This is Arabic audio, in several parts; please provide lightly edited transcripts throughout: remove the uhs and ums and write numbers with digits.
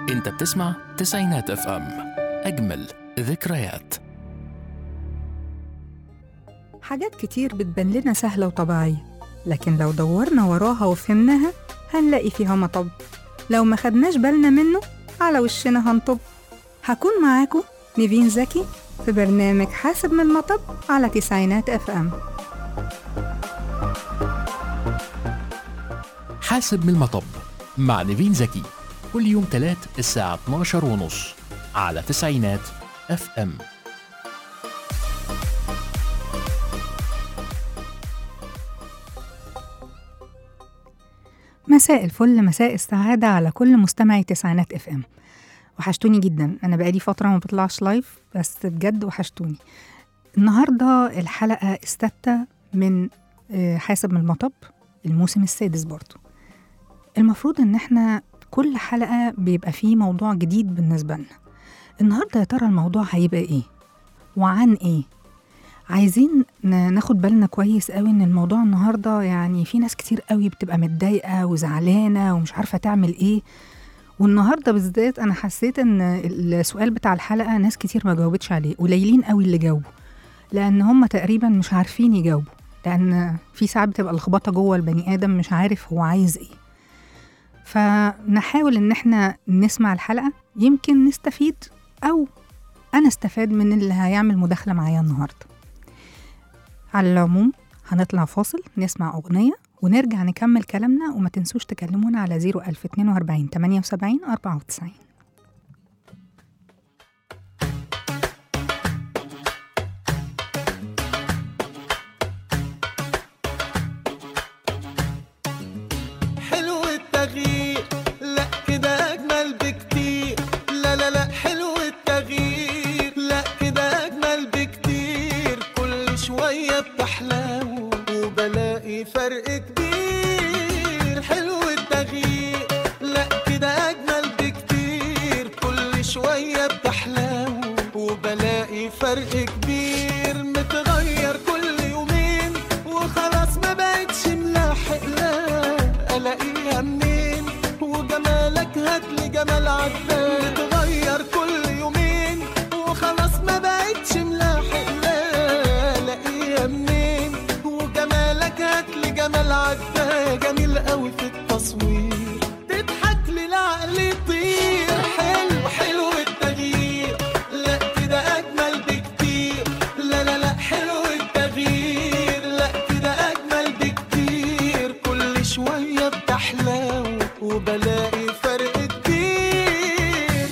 انت بتسمع تسعينات اف ام، اجمل ذكريات. حاجات كتير بتبان لنا سهلة وطبيعية، لكن لو دورنا وراها وفهمناها هنلاقي فيها مطب. لو ما خدناش بالنا منه على وشنا هنطب. هكون معاكم نيفين زكي في برنامج حاسب من المطب على تسعينات اف ام. حاسب من المطب مع نيفين زكي، كل يوم تلات الساعة 12:30 على تسعينات اف ام. مساء الفل، مساء السعادة على كل مستمعي تسعينات اف ام. وحشتوني جدا، انا بقالي فترة ما بطلعش لايف، بس بجد وحشتوني. النهاردة الحلقة السادسة من حاسب من المطب، الموسم السادس برضو. المفروض ان احنا كل حلقة بيبقى فيه موضوع جديد بالنسبة لنا. النهاردة يا ترى الموضوع هيبقى ايه وعن ايه؟ عايزين ناخد بالنا كويس قوي ان الموضوع النهاردة يعني في ناس كتير قوي بتبقى متضايقة وزعلانة ومش عارفة تعمل ايه. والنهاردة بالذات انا حسيت ان السؤال بتاع الحلقة ناس كتير ما جاوبتش عليه، قليلين قوي اللي جاوبوا، لان هم تقريبا مش عارفين يجاوبوا، لان في ساعات بتبقى لخبطة جوه البني ادم مش عارف هو عايز ايه. فنحاول ان احنا نسمع الحلقة، يمكن نستفيد او انا استفاد من اللي هيعمل مداخلة معايا النهاردة. على العموم هنطلع فاصل، نسمع أغنية ونرجع نكمل كلامنا. وما تنسوش تكلمونا على 01042 78 94. حلو التغيير، لا كده أجمل بكتير. لا لا لا، حلو التغيير، لا كده أجمل بكتير. كل شوية بتحلو وبلاقي فرق كبير. حلو التغيير، لا كده أجمل بكتير. كل شوية بتحلو وبلاقي فرق كبير. متغير كل يومين وخلاص ما بقتش ملاحق، لا ألاقيها منين وجمالك هاتلي جمال عدنان. متغير كل يومين وخلاص ما بقتش ملاحق، لا ألاقيها منين وجمالك هاتلي جمال عدنان. جميل قوي في التصوير، تضحك لي العقل يطير. حلو حلو التغيير، لا كده أجمل بكتير. لا لا لا، حلو التغيير، لا كده أجمل بكتير. كل شوية بتحلو وبلاقي فرق كبير.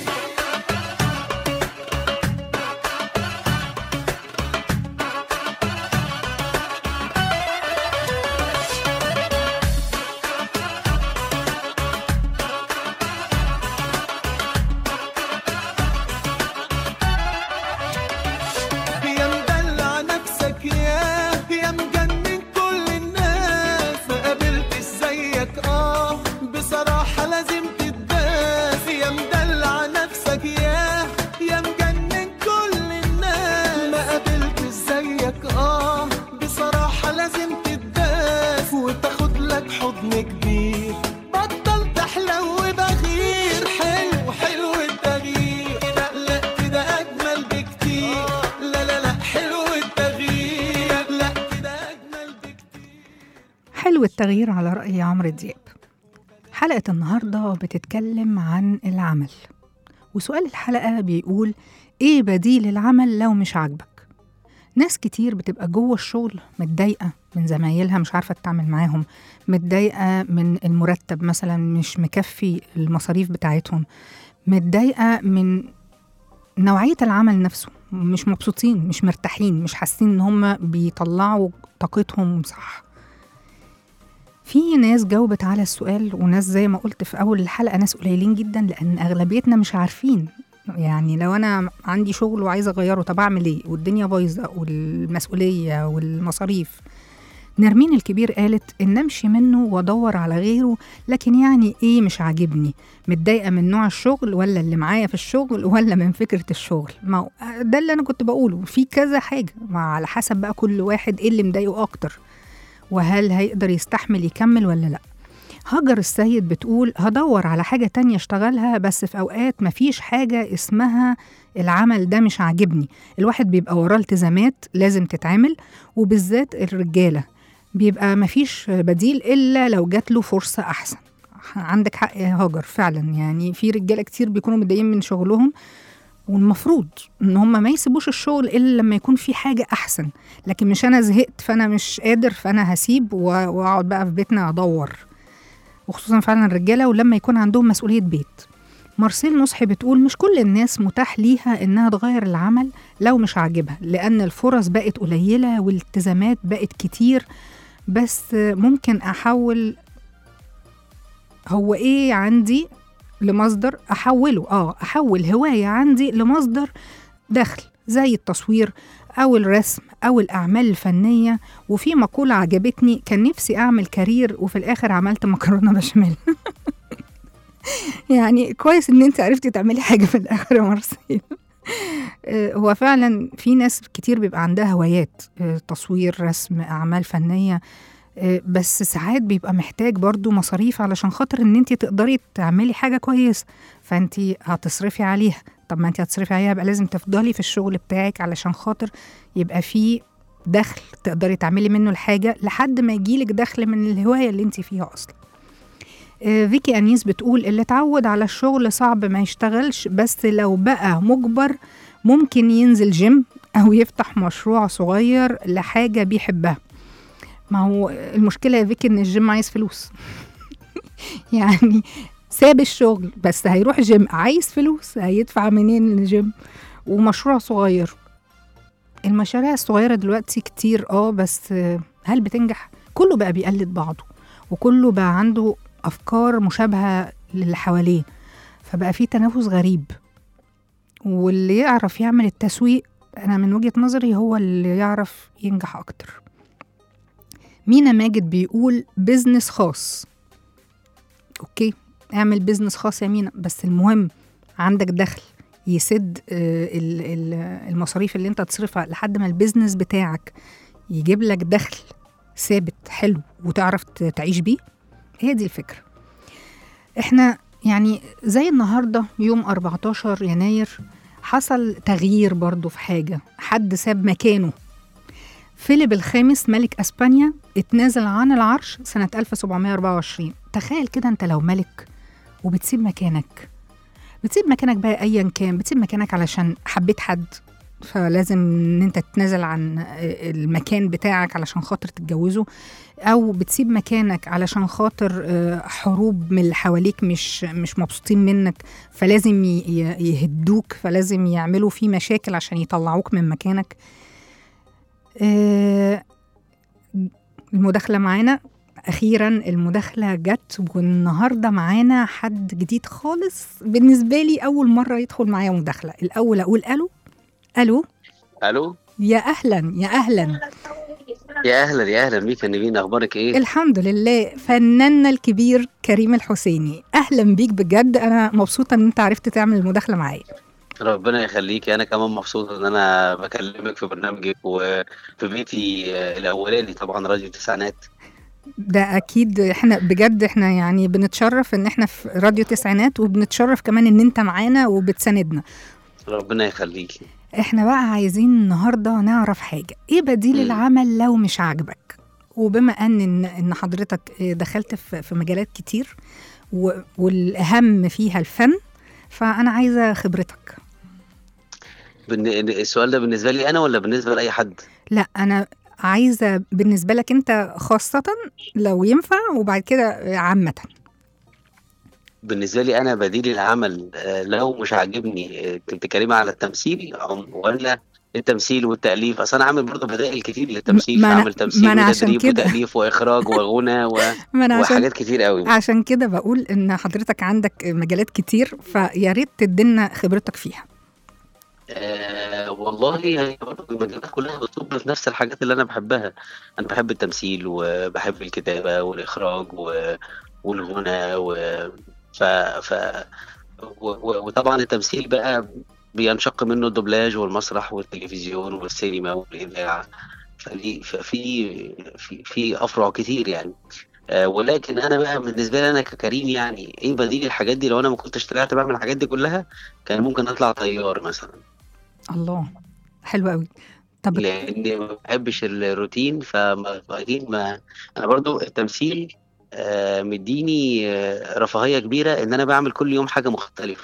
يا مدلع نفسك يا مجنن كل الناس. ما قابلتش زيك بصراحة لازم تتداس. يا مدلع نفسك يا مجنن كل الناس. ما قابلتش زيك بصراحة لازم تتداس وتاخد لك حضن كبير. بطل تحلو وبغير. حلو حلو التغيير، لا كده أجمل بكتير. لا لا لا، حلو التغيير، لا كده أجمل بكتير. حلو التغيير على رأي عمرو دياب. حلقة النهاردة بتتكلم عن العمل، وسؤال الحلقة بيقول ايه بديل العمل لو مش عاجبك؟ ناس كتير بتبقى جوه الشغل متضايقة من زمايلها، مش عارفة تتعامل معاهم، متضايقة من المرتب مثلا مش مكفي المصاريف بتاعتهم، متضايقة من نوعية العمل نفسه، مش مبسوطين، مش مرتاحين، مش حاسين ان هم بيطلعوا طاقتهم صح. في ناس جاوبت على السؤال، وناس زي ما قلت في أول الحلقة ناس قليلين جدا، لأن أغلبيتنا مش عارفين. يعني لو أنا عندي شغل وعايزة أغيره، طب أعمل إيه والدنيا بايظة والمسؤولية والمصاريف؟ نرمين الكبير قالت إن أمشي منه وأدور على غيره، لكن يعني إيه مش عاجبني؟ متضايقة من نوع الشغل ولا اللي معايا في الشغل ولا من فكرة الشغل؟ ما ده اللي أنا كنت بقوله، في كذا حاجة على حسب بقى كل واحد إيه اللي مضايقه أكتر، وهل هيقدر يستحمل يكمل ولا لأ. هاجر السيد بتقول هدور على حاجة تانية اشتغلها، بس في أوقات مفيش حاجة اسمها العمل ده مش عاجبني. الواحد بيبقى وراه التزامات لازم تتعمل، وبالذات الرجالة بيبقى مفيش بديل إلا لو جات له فرصة أحسن. عندك حق يا هاجر فعلا، يعني في رجالة كتير بيكونوا متضايقين من شغلهم، والمفروض ان هم ما يسيبوش الشغل الا لما يكون في حاجه احسن، لكن مش انا زهقت فانا مش قادر فانا هسيب واقعد بقى في بيتنا ادور، وخصوصا فعلا الرجاله ولما يكون عندهم مسؤوليه بيت. مارسيل نصحي بتقول مش كل الناس متاح ليها انها تغير العمل لو مش عاجبها، لان الفرص بقت قليله والالتزامات بقت كتير، بس ممكن احول هو ايه عندي لمصدر احول هواية عندي لمصدر دخل، زي التصوير او الرسم او الاعمال الفنية. وفي مقولة عجبتني، كان نفسي اعمل كارير وفي الاخر عملت مكرونة بشاميل. يعني كويس ان انت عرفتي تعملي حاجة في الاخر يا مارسيل. هو فعلا في ناس كتير بيبقى عندها هوايات، تصوير، رسم، اعمال فنية، بس ساعات بيبقى محتاج برضو مصاريف علشان خاطر ان انت تقدري تعملي حاجة كويس، فانت هتصرفي عليها. طب ما انت هتصرفي عليها يبقى لازم تفضلي في الشغل بتاعك علشان خاطر يبقى فيه دخل تقدري تعملي منه الحاجة لحد ما يجيلك دخل من الهواية اللي انت فيها اصلا. فيكي أنيس بتقول اللي اتعود على الشغل صعب ما يشتغلش، بس لو بقى مجبر ممكن ينزل جيم او يفتح مشروع صغير لحاجة بيحبها. ما هو المشكلة يا فيكي ان الجيم عايز فلوس. يعني ساب الشغل بس هيروح جيم، عايز فلوس، هيدفع منين الجيم؟ ومشروع صغير، المشاريع الصغيرة دلوقتي كتير بس هل بتنجح؟ كله بقى بيقلد بعضه، وكله بقى عنده أفكار مشابهة للي حواليه، فبقى في تنافس غريب. واللي يعرف يعمل التسويق أنا من وجهة نظري هو اللي يعرف ينجح أكتر. مينا ماجد بيقول بيزنس خاص. اوكي، اعمل بيزنس خاص يا مينا، بس المهم عندك دخل يسد المصاريف اللي انت تصرفها لحد ما البيزنس بتاعك يجيب لك دخل ثابت حلو وتعرف تعيش بيه. هي دي الفكرة. احنا يعني زي النهاردة يوم 14 يناير حصل تغيير برضو في حاجة، حد ساب مكانه. فيليب الخامس ملك أسبانيا اتنازل عن العرش سنة 1724. تخيل كده انت لو ملك وبتسيب مكانك، بتسيب مكانك بقى أيا كان، بتسيب مكانك علشان حبيت حد فلازم ان انت تتنازل عن المكان بتاعك علشان خاطر تتجوزه، او بتسيب مكانك علشان خاطر حروب من اللي حواليك مش مبسوطين منك فلازم يهدوك، فلازم يعملوا فيه مشاكل عشان يطلعوك من مكانك. المداخلة معانا أخيرا، المداخلة جت، والنهاردة معانا حد جديد خالص بالنسبة لي، أول مرة يدخل معايا مداخلة. الأول أقول ألو. ألو الو، يا أهلا يا أهلا يا اهلا يا اهلا بيك يا نيفين، اخبارك ايه؟ الحمد لله. فناننا الكبير كريم الحسيني، أهلا بيك بجد، أنا مبسوطة أن أنت عرفت تعمل المداخلة معايا. ربنا يخليك، انا كمان مبسوط ان انا بكلمك في برنامجك وفي بيتي الاولاني طبعا راديو تسعينات. ده أكيد، إحنا بجد إحنا يعني بنتشرف إن إحنا في راديو تسعينات، وبنتشرف كمان إن أنت معانا وبتساندنا. ربنا يخليك. إحنا بقى عايزين النهاردة نعرف حاجة، إيه بديل العمل لو مش عاجبك؟ وبما إن حضرتك دخلت في مجالات كتير والأهم فيها الفن، فأنا عايزة خبرتك. السؤال ده بالنسبة لي أنا ولا بالنسبة لأي حد؟ لا، أنا عايزة بالنسبة لك أنت خاصة لو ينفع، وبعد كده عامة. بالنسبة لي أنا بديل العمل لو مش عاجبني، بتتكلمي على التمثيل ولا التمثيل والتأليف؟ أصل أنا عامل برضه بدائل كتير للتمثيل، فعامل تمثيل وتدريب وتأليف وإخراج وغنى وحاجات كتير قوي. عشان كده بقول إن حضرتك عندك مجالات كتير، فيا ريت تدينا خبرتك فيها. والله يعني برضه المجالات كلها بتصب في نفس الحاجات اللي أنا بحبها. أنا بحب التمثيل وبحب الكتابة والإخراج والغنى وطبعا التمثيل بقى بينشق منه الدوبلاج والمسرح والتلفزيون والسينما والإذاعة، ففي أفرع كتير يعني. ولكن انا بقى بالنسبه لي انا ككريم، يعني ايه بديل الحاجات دي؟ لو انا ما كنتش طلعت بعمل الحاجات دي كلها كان ممكن اطلع طيار مثلا. الله، حلو قوي. طب لاني ما بحبش الروتين، فما اكيد ما انا برضو التمثيل مديني رفاهيه كبيره ان انا بعمل كل يوم حاجه مختلفه،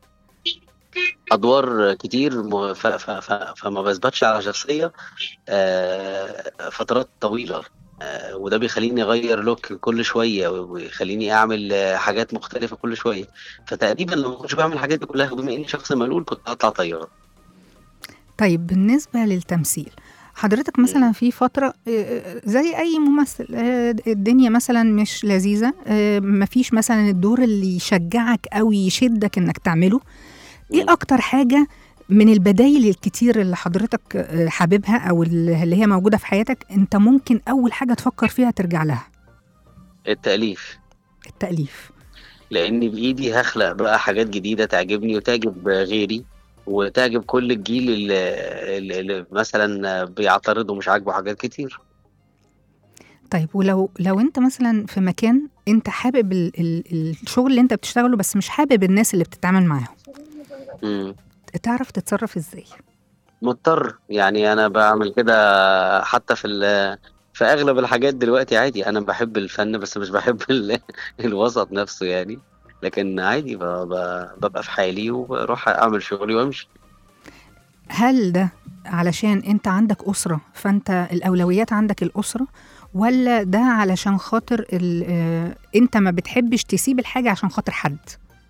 ادوار كتير، فما بثبتش على شخصيه فترات طويله. وده بيخليني اغير لوك كل شويه، ويخليني اعمل حاجات مختلفه كل شويه. فتقريبا لو ما كنتش بعمل الحاجات دي كلها، بما اني شخص ملول، كنت هطلع طيار. طيب بالنسبة للتمثيل، حضرتك مثلا في فترة زي أي ممثل الدنيا مثلا مش لذيذة، مفيش مثلا الدور اللي يشجعك أو يشدك إنك تعمله. إيه أكتر حاجة من البدايل الكتير اللي حضرتك حاببها أو اللي هي موجودة في حياتك أنت ممكن أول حاجة تفكر فيها ترجع لها؟ التأليف. التأليف، لأني بإيدي هخلق بقى حاجات جديدة تعجبني وتعجب غيري وتعجب كل الجيل اللي مثلا بيعترض ومش عاجبه حاجات كتير. طيب ولو انت مثلا في مكان انت حابب الشغل اللي انت بتشتغله بس مش حابب الناس اللي بتتعامل معاهم، تعرف تتصرف ازاي؟ مضطر، يعني انا بعمل كده حتى في اغلب الحاجات دلوقتي عادي. انا بحب الفن بس مش بحب الوسط نفسه يعني، لكن عادي ببقى في حالي وبروح اعمل شغلي وامشي. هل ده علشان انت عندك أسرة فانت الأولويات عندك الأسرة، ولا ده علشان خاطر انت ما بتحبش تسيب الحاجة عشان خاطر حد؟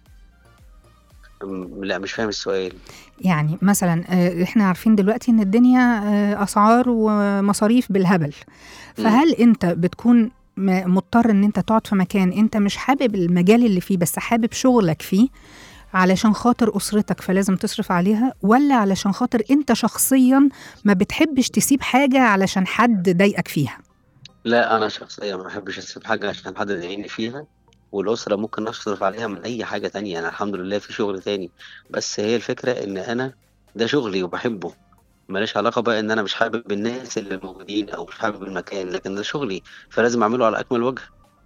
لا مش فاهم السؤال. يعني مثلا احنا عارفين دلوقتي ان الدنيا أسعار ومصاريف بالهبل، فهل انت بتكون مضطر ان انت تقعد في مكان انت مش حابب المجال اللي فيه بس حابب شغلك فيه علشان خاطر أسرتك فلازم تصرف عليها، ولا علشان خاطر انت شخصيا ما بتحبش تسيب حاجة علشان حد ضايقك فيها؟ لا انا شخصيا ما بحبش اسيب حاجه عشان حد يضايقني فيها، والاسره ممكن اصرف عليها من اي حاجه تانية. انا الحمد لله في شغل تاني، بس هي الفكره ان انا ده شغلي وبحبه، ماليش علاقه بقى ان انا مش حابب الناس اللي موجودين او مش حابب المكان، لكن ده شغلي فلازم اعمله على اكمل وجه.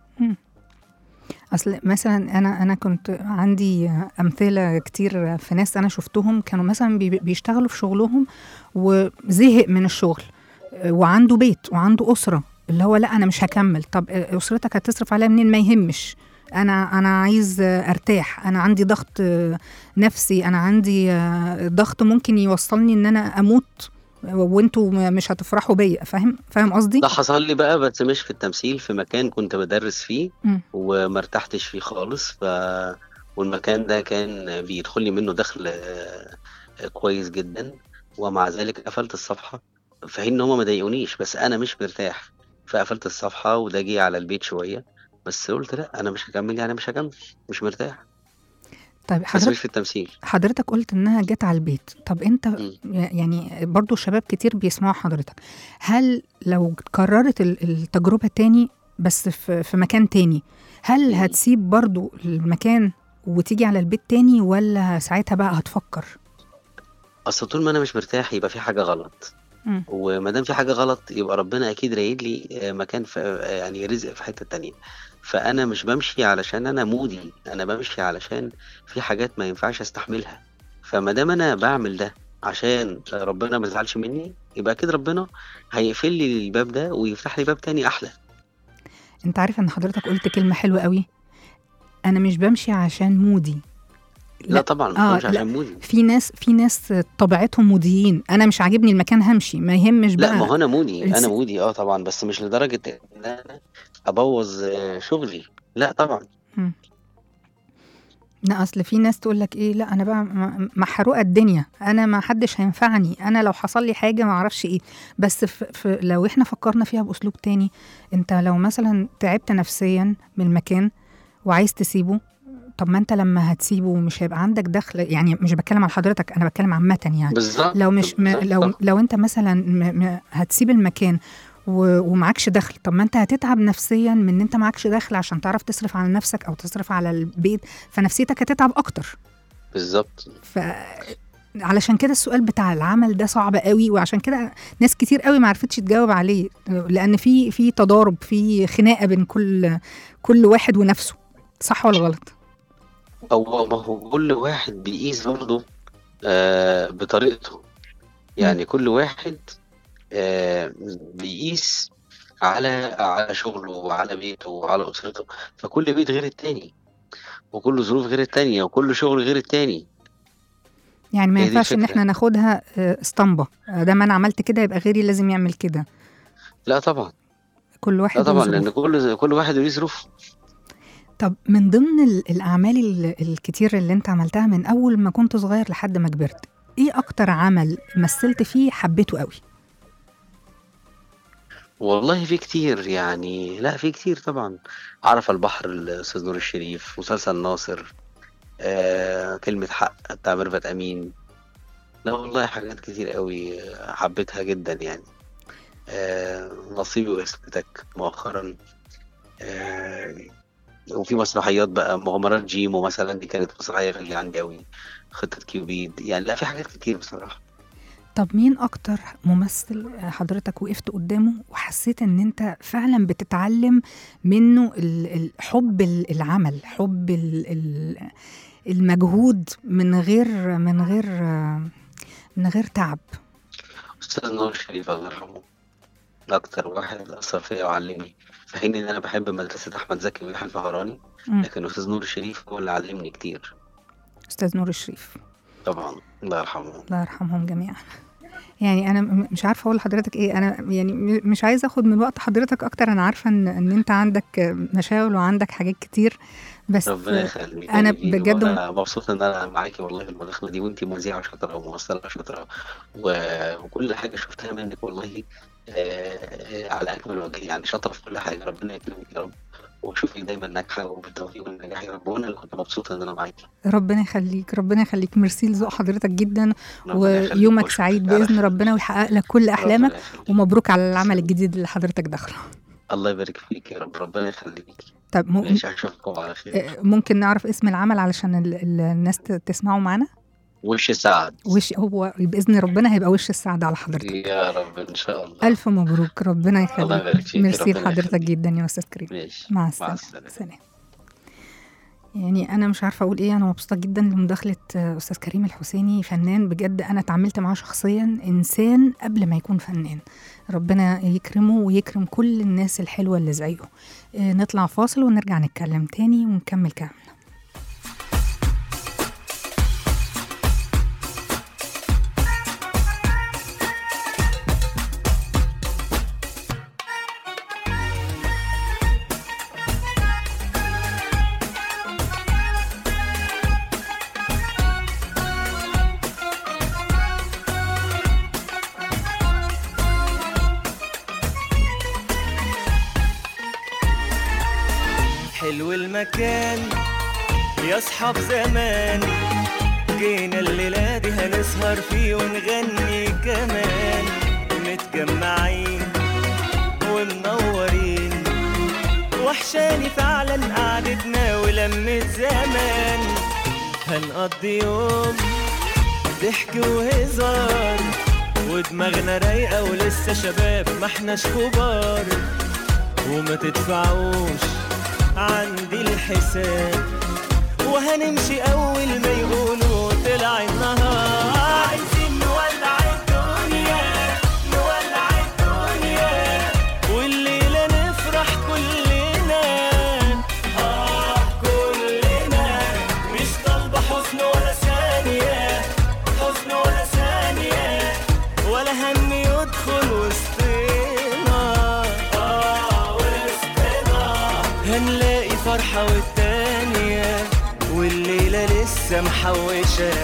أصل مثلا أنا كنت عندي أمثلة كتير في ناس أنا شفتهم كانوا مثلا بيشتغلوا في شغلهم وزهق من الشغل وعنده بيت وعنده أسرة، اللي هو لا أنا مش هكمل. طب أسرتك هتصرف عليها منين؟ ما يهمش، أنا عايز أرتاح، أنا عندي ضغط نفسي، أنا عندي ضغط ممكن يوصلني إن أنا أموت وانتوا مش هتفرحوا بيا. فاهم قصدي؟ ده حصل لي بقى بس مش في التمثيل، في مكان كنت بدرس فيه وما ارتحتش فيه خالص، والمكان ده كان بيدخل لي منه دخل كويس جدا، ومع ذلك قفلت الصفحة في حين ان هما ما ضايقونيش، بس انا مش مرتاح فقفلت الصفحة. وده جه على البيت شوية، بس قلت لا انا مش هكمل، يعني مش هكمل، مش مرتاح. طيب بس مش في التمثيل. حضرتك قلت انها جت على البيت، طب انت يعني برضو شباب كتير بيسمعوا حضرتك، هل لو كررت التجربة تاني بس في مكان تاني، هل هتسيب برضو المكان وتيجي على البيت تاني، ولا ساعتها بقى هتفكر؟ اصل طول ما انا مش مرتاح يبقى في حاجة غلط، وما دام في حاجة غلط يبقى ربنا اكيد رايد لي مكان يعني رزق في حتة تانية. فانا مش بمشي علشان انا مودي، انا بمشي علشان في حاجات ما ينفعش استحملها. فما دام انا بعمل ده عشان ربنا ما يزعلش مني، يبقى اكيد ربنا هيقفل لي الباب ده ويفتح لي باب تاني احلى. انت عارف ان حضرتك قلت كلمة حلوة قوي، انا مش بمشي عشان مودي. لا طبعا مش عشان مودي. في ناس طبيعتهم موديين، انا مش عاجبني المكان همشي، ما يهمش بقى. لا ما هو انا مودي طبعا، بس مش لدرجة ان انا ابوظ شغلي، لا طبعا. لا اصل في ناس تقول لك ايه، لا انا بقى محروقه الدنيا، انا ما حدش هينفعني، انا لو حصل لي حاجه ما اعرفش ايه. بس لو احنا فكرنا فيها باسلوب تاني، انت لو مثلا تعبت نفسيا من المكان وعايز تسيبه، طب ما انت لما هتسيبه مش هيبقى عندك دخل. يعني مش بتكلم على حضرتك، انا بتكلم عامه يعني. بالظبط. لو انت مثلا هتسيب المكان ومعكش دخل، طب ما انت هتتعب نفسيا من ان انت معكش دخل عشان تعرف تصرف على نفسك او تصرف على البيت، فنفسيتك هتتعب اكتر. بالظبط. علشان كده السؤال بتاع العمل ده صعب قوي، وعشان كده ناس كتير قوي ما عرفتش تجاوب عليه، لان في تضارب، في خناقه بين كل واحد ونفسه. صح ولا غلط؟ او ما هو كل واحد بيقيس برضه بطريقته، يعني كل واحد بيقيس على شغله وعلى بيته وعلى أسرته، فكل بيت غير التاني، وكل ظروف غير التانية، وكل شغل غير التاني. يعني ما ينفعش ان احنا ناخدها اسطمبة، ده ما انا عملت كده يبقى غيري لازم يعمل كده. لا طبعا، كل واحد لا طبعا، لان كل واحد له ظروف. طب من ضمن الأعمال الكتير اللي انت عملتها من أول ما كنت صغير لحد ما كبرت، ايه أكتر عمل مثلت فيه حبيته قوي؟ والله في كتير يعني، لا في كتير طبعا. عرف البحر الأستاذ نور الشريف، مسلسل ناصر، كلمة حق بتاع ميرفت أمين. لا والله حاجات كتير قوي حبيتها جدا يعني. نصيبي واسمتك مؤخرا. وفي مسرحيات بقى، مغامرات جيمو مثلا، دي كانت مسرحية غالية عندي قوي. خطة كيوبيد، يعني لا في حاجات كتير بصراحة. طب مين أكتر ممثل حضرتك وقفت قدامه وحسيت إن أنت فعلا بتتعلم منه حب العمل، حب المجهود من غير تعب؟ أستاذ نور الشريف الله يرحمه، أكتر واحد أثر فيا وعلمني، في حين إن أنا بحب مدرسة أحمد زكي ويحيى الفخراني، لكن أستاذ نور الشريف هو اللي علمني كتير. أستاذ نور الشريف طبعا، الله يرحمه. الله يرحمهم جميعا. يعني انا مش عارفه اقول لحضرتك ايه، انا يعني مش عايزه اخد من وقت حضرتك اكتر، انا عارفه ان انت عندك مشاغل وعندك حاجات كتير، بس ربنا يخليك. انا بجد مبسوط ان انا معاكي والله في المداخله دي، وانتي مذيعه شاطره وممثله شاطره، وكل حاجه شفتها منك والله على اكمل وجه، يعني شاطره في كل حاجه. ربنا يكرمك يا رب، واشوفك دايما ناجحه وبالتوفيق والنجاح يا رب، وانا اللي كنت مبسوطه ان انا معاكي. ربنا يخليك، ربنا يخليك. ميرسي لذوق حضرتك جدا، ويومك سعيد باذن ربنا، ويحقق لك كل احلامك، ومبروك على العمل الجديد اللي حضرتك داخله. الله يبارك فيك يا رب، ربنا يخليك. طب ماشي، اشوفكم على خير. ممكن نعرف اسم العمل علشان الناس تسمعه معانا؟ وش السعد. هو بإذن ربنا هيبقى وش السعد على حضرتك يا رب إن شاء الله. ألف مبروك، ربنا يخليك. الله يبارك فيك. ميرسي لحضرتك جدا يا أستاذ كريم. مع السلامة. سلام. يعني أنا مش عارفة أقول إيه، أنا مبسوطة جدا لمداخلة أستاذ كريم الحسيني، فنان بجد، أنا اتعاملت معاه شخصيا إنسان قبل ما يكون فنان. ربنا يكرمه ويكرم كل الناس الحلوة اللي زيه. نطلع فاصل ونرجع نتكلم تاني ونكمل كلامنا. حلو المكان يا اصحاب زمان، جينا الليلة دي هنسهر فيه ونغني كمان، متجمعين ومنورين، وحشاني فعلا قعدتنا ولمة زمان، هنقضي يوم ضحك وهزار، ودماغنا رايقة ولسه شباب ما احناش كبار، وما تدفعوش عندي الحساب، وهنمشي أول ما يقولوا طلع النهار، عايزين نولع الدنيا نولع الدنيا، والليلة نفرح كلنا كلنا، مش طالبة حزن ولا ثانية، حزن ولا ثانية، ولا هم يدخل وسطنا هنلاقي فرحة والتانية، والليلة لسه محوشة.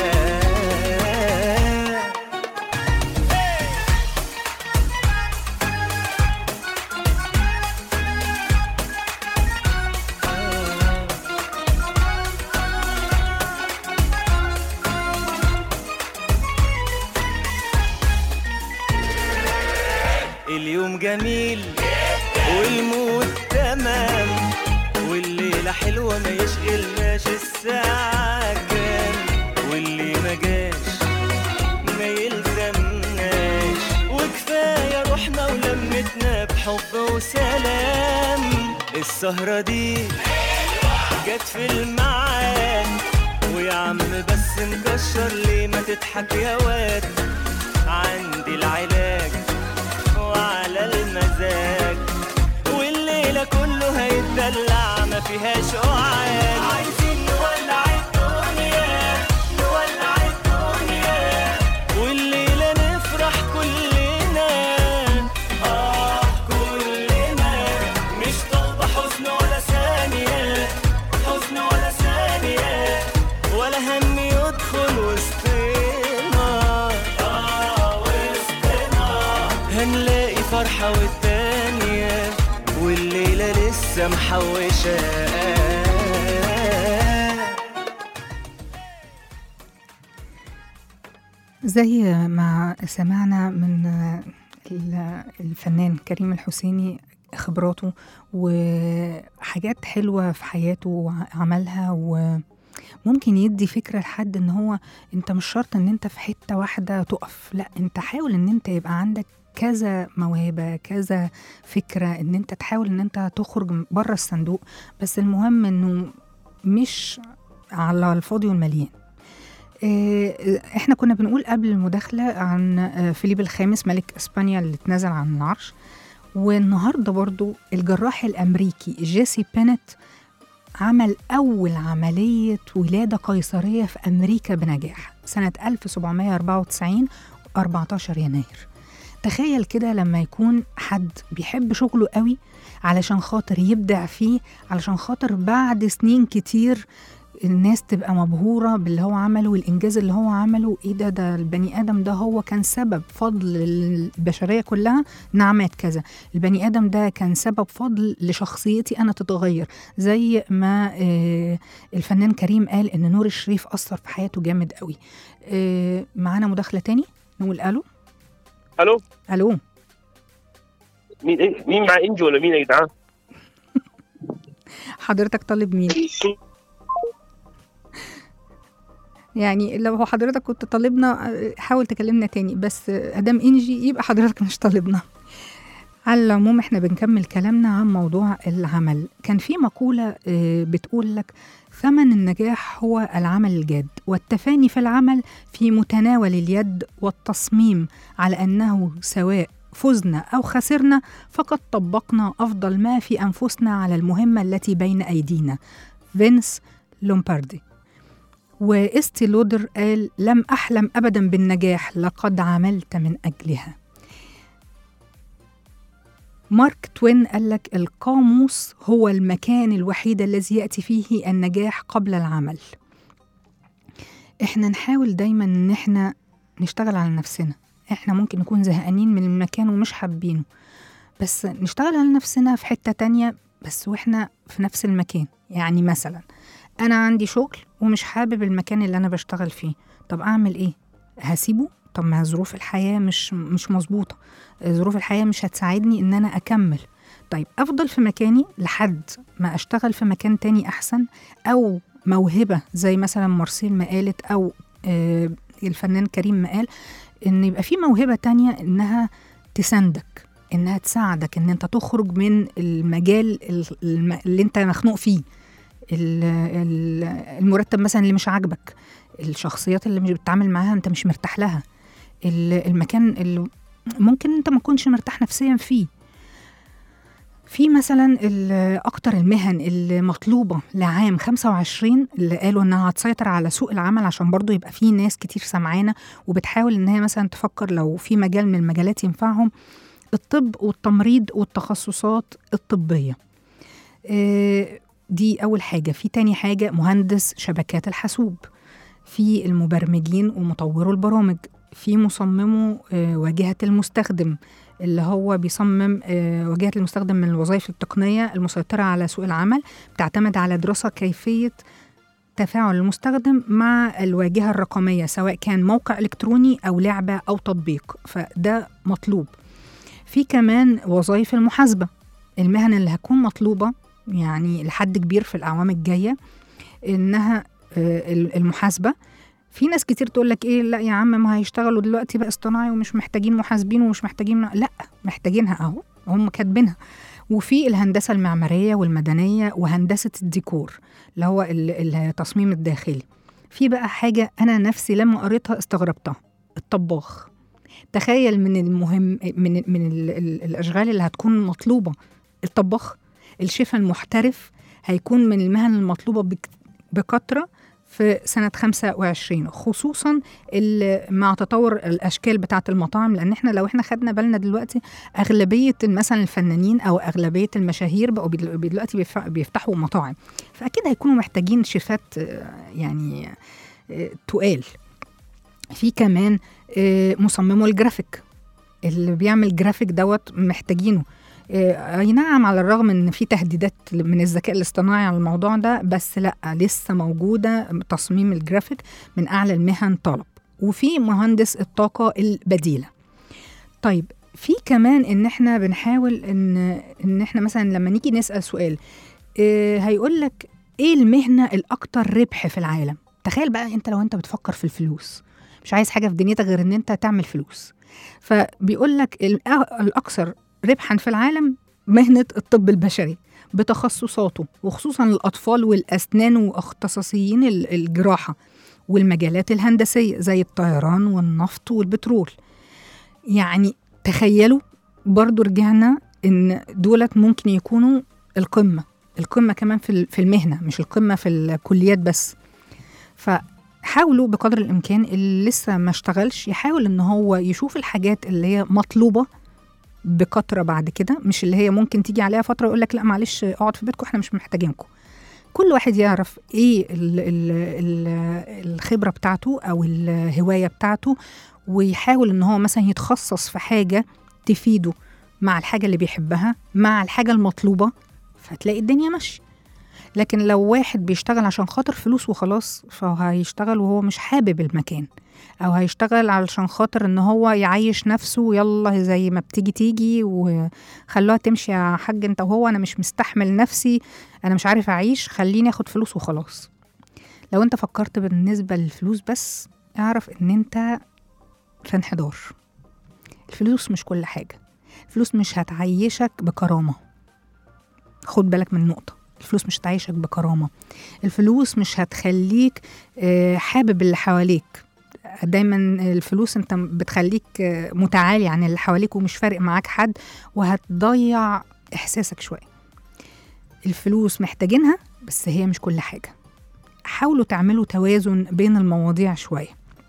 اليوم جميل والمود تمام، والليلة حلوة ما يشغلناش الساعة كام، واللي ما جاش السهرة دي جت في الميعاد، ويا عم بس مكشر ليه ما تضحك يا واد، عندي العلاج وعلى المزاج، والليلة كله هيتدلع ما فيهاش قعاد. عايزين نولع الدنيا نولع الدنيا، والليلة نفرح كلنا كلنا، مش طالبة حزن ولا ثانية، حزن ولا ثانية، ولا هم يدخل وسطنا وسطنا، هنلاقي فرحة والتانية، والليلة لسه محوشة. زي ما سمعنا من الفنان كريم الحسيني خبراته وحاجات حلوة في حياته وعملها، وممكن يدي فكرة لحد ان هو انت مش شرط ان انت في حتة واحدة تقف، لا انت حاول ان انت يبقى عندك كذا موهبة كذا فكرة، ان انت تحاول ان انت تخرج بره الصندوق، بس المهم انه مش على الفاضي والمليان. احنا كنا بنقول قبل المداخلة عن فيليب الخامس ملك اسبانيا اللي اتنازل عن العرش، والنهاردة برضو الجراح الامريكي جيسي بينت عمل اول عملية ولادة قيصرية في امريكا بنجاح سنة 1794 14 يناير. تخيل كده لما يكون حد بيحب شغله قوي علشان خاطر يبدع فيه، علشان خاطر بعد سنين كتير الناس تبقى مبهورة باللي هو عمله والإنجاز اللي هو عمله. إيه ده البني آدم ده هو كان سبب فضل البشرية كلها نعمت كذا، البني آدم ده كان سبب فضل لشخصيتي أنا تتغير، زي ما الفنان كريم قال إن نور الشريف أثر في حياته جامد قوي. معانا مداخلة تاني، نقول ألو. ألو ألو، مين مع إنجي ولا مين يا جدعان؟ حضرتك طالب مين؟ يعني لو حضرتك كنت طالبنا حاول تكلمنا تاني، بس ادام انجي يبقى حضرتك مش طالبنا. على العموم احنا بنكمل كلامنا عن موضوع العمل. كان في مقولة بتقول لك ثمن النجاح هو العمل الجاد، والتفاني في العمل في متناول اليد، والتصميم على أنه سواء فزنا أو خسرنا فقد طبقنا أفضل ما في أنفسنا على المهمة التي بين أيدينا. فينس لومباردي. وإستي لودر قال لم أحلم أبدا بالنجاح، لقد عملت من أجلها. مارك توين قال لك القاموس هو المكان الوحيد الذي يأتي فيه النجاح قبل العمل. احنا نحاول دايما ان احنا نشتغل على نفسنا. احنا ممكن نكون زهقانين من المكان ومش حابينه، بس نشتغل على نفسنا في حتة تانية بس واحنا في نفس المكان. يعني مثلا انا عندي شغل ومش حابب المكان اللي انا بشتغل فيه، طب اعمل ايه؟ هسيبه؟ طب ما ظروف الحياة مش مظبوطة، ظروف الحياة مش هتساعدني ان انا اكمل. طيب افضل في مكاني لحد ما اشتغل في مكان تاني احسن، او موهبة زي مثلا مارسيل ما قالت، او الفنان كريم ما قال، ان يبقى في موهبة تانية انها تساندك، انها تساعدك ان انت تخرج من المجال اللي انت مخنوق فيه، المرتب مثلا اللي مش عاجبك، الشخصيات اللي مش بتتعامل معاها انت مش مرتاح لها، المكان اللي ممكن انت ما تكونش مرتاح نفسيا فيه. في مثلا اكتر المهن اللي مطلوبة لعام 25 اللي قالوا انها هتسيطر على سوق العمل، عشان برضو يبقى في ناس كتير سمعانة وبتحاول ان هي مثلا تفكر لو في مجال من المجالات ينفعهم: الطب والتمريض والتخصصات الطبية. دي أول حاجة. في تاني حاجة مهندس شبكات الحاسوب، في المبرمجين ومطورو البرامج، في مصممو واجهة المستخدم اللي هو بيصمم واجهة المستخدم من الوظائف التقنية المسيطرة على سوق العمل، بتعتمد على دراسة كيفية تفاعل المستخدم مع الواجهة الرقمية، سواء كان موقع إلكتروني أو لعبة أو تطبيق، فده مطلوب. في كمان وظائف المحاسبة، المهن اللي هتكون مطلوبة يعني لحد كبير في الأعوام الجاية، إنها المحاسبة. في ناس كتير تقول لك إيه، لا يا عم ما هيشتغلوا دلوقتي بقى اصطناعي ومش محتاجين محاسبين ومش محتاجين، لا محتاجينها أهو، هم كاتبينها. وفي الهندسة المعمارية والمدنية وهندسة الديكور اللي هو التصميم الداخلي. في بقى حاجة أنا نفسي لما قريتها استغربتها، الطباخ. تخيل من المهم من الأشغال اللي هتكون مطلوبة الطباخ. الشيف المحترف هيكون من المهن المطلوبة بكثرة في سنة 25، خصوصا مع تطور الأشكال بتاعة المطاعم. لأن لو احنا خدنا بالنا دلوقتي أغلبية مثلا الفنانين أو أغلبية المشاهير بقوا دلوقتي بيفتحوا مطاعم، فأكيد هيكونوا محتاجين شيفات يعني تقال. في كمان مصممو الجرافيك اللي بيعمل جرافيك دوت محتاجينه. اي نعم، على الرغم ان في تهديدات من الذكاء الاصطناعي على الموضوع ده، بس لا، لسه موجودة تصميم الجرافيك من اعلى المهن طلب. وفي مهندس الطاقة البديلة. طيب في كمان ان احنا بنحاول ان احنا مثلا لما نيجي نسأل سؤال هيقول لك ايه المهنة الاكتر ربح في العالم؟ تخيل بقى انت لو انت بتفكر في الفلوس، مش عايز حاجة في دنيتك غير ان انت تعمل فلوس، فبيقول لك الاكثر ربحا في العالم مهنة الطب البشري بتخصصاته، وخصوصا الأطفال والأسنان واختصاصيين الجراحة والمجالات الهندسية زي الطيران والنفط والبترول. يعني تخيلوا برضو رجعنا إن دولت ممكن يكونوا القمة كمان في المهنة، مش القمة في الكليات بس. فحاولوا بقدر الإمكان اللي لسه ما اشتغلش يحاول إن هو يشوف الحاجات اللي هي مطلوبة بكترة بعد كده، مش اللي هي ممكن تيجي عليها فترة يقول لك لا معلش اقعد في بيتكم احنا مش محتاجينكم. كل واحد يعرف ايه الخبرة بتاعته او الهواية بتاعته، ويحاول ان هو مثلا يتخصص في حاجة تفيده مع الحاجة اللي بيحبها مع الحاجة المطلوبة، فتلاقي الدنيا ماشية. لكن لو واحد بيشتغل عشان خاطر فلوس وخلاص، فهيشتغل وهو مش حابب المكان، أو هيشتغل علشان خاطر إن هو يعيش نفسه، يلا زي ما بتيجي وخلوها تمشي يا حاج انت وهو، أنا مش مستحمل نفسي، أنا مش عارف أعيش، خليني أخد فلوس وخلاص. لو انت فكرت بالنسبة للفلوس بس، اعرف إن انت في انحدار. الفلوس مش كل حاجة، الفلوس مش هتعيشك بكرامة. خد بالك من نقطة، الفلوس مش هتعيشك بكرامة، الفلوس مش هتخليك حابب اللي حواليك. دايما الفلوس انت بتخليك متعالي عن اللي حواليك ومش فارق معاك حد، وهتضيع احساسك شوية. الفلوس محتاجينها بس هي مش كل حاجة. حاولوا تعملوا توازن بين المواضيع شوية.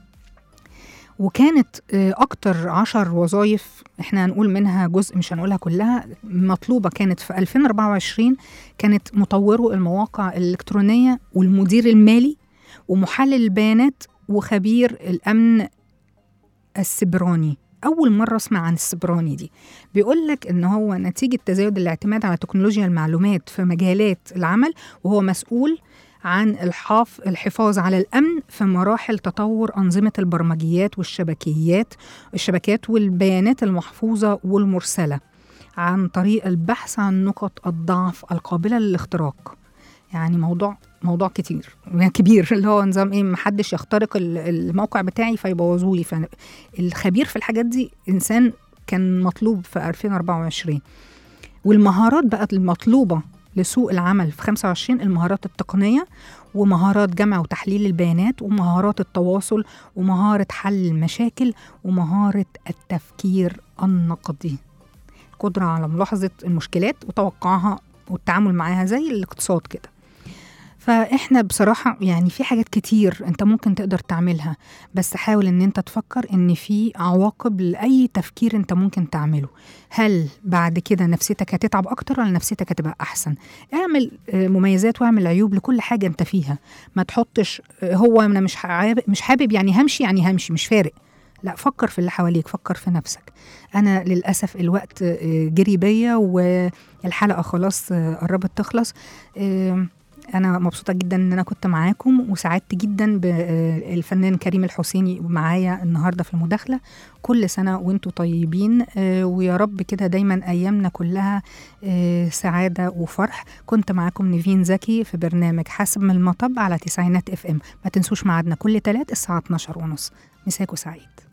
وكانت أكتر 10 وظائف احنا هنقول منها جزء مش هنقولها كلها مطلوبة، كانت في 2024 كانت مطورو المواقع الإلكترونية والمدير المالي ومحلل البيانات وخبير الأمن السيبراني. أول مرة أسمع عن السيبراني دي. بيقولك إن هو نتيجة تزايد الاعتماد على تكنولوجيا المعلومات في مجالات العمل، وهو مسؤول عن الحفاظ على الأمن في مراحل تطور أنظمة البرمجيات والشبكات والبيانات المحفوظة والمرسلة، عن طريق البحث عن نقط الضعف القابلة للاختراق. يعني موضوع كبير اللي هو نظام ايه، محدش يخترق الموقع بتاعي فيبوظولي. فالخبير في الحاجات دي إنسان كان مطلوب في 2024. والمهارات بقى المطلوبة لسوق العمل في 25 المهارات التقنية، ومهارات جمع وتحليل البيانات، ومهارات التواصل، ومهارة حل المشاكل، ومهارة التفكير النقدي، قدرة على ملاحظة المشكلات وتوقعها والتعامل معها زي الاقتصاد كده. فإحنا بصراحة يعني في حاجات كتير أنت ممكن تقدر تعملها، بس حاول أن أنت تفكر أن في عواقب لأي تفكير أنت ممكن تعمله. هل بعد كده نفسيتك هتتعب أكتر ولا نفسيتك هتبقى أحسن؟ اعمل مميزات واعمل عيوب لكل حاجة أنت فيها. ما تحطش هو أنا مش حابب يعني همشي مش فارق. لا، فكر في اللي حواليك، فكر في نفسك. أنا للأسف الوقت جري بيا والحلقة خلاص قربت تخلص. أنا مبسوطة جدا أن أنا كنت معاكم، وسعدت جدا بالفنان كريم الحسيني معايا النهاردة في المداخلة. كل سنة وانتوا طيبين، ويا رب كده دايما أيامنا كلها سعادة وفرح. كنت معاكم نيفين زكي في برنامج حسب من المطب على 90 FM. ما تنسوش معادنا كل 3 الساعة 12:30. مساكوا سعيد.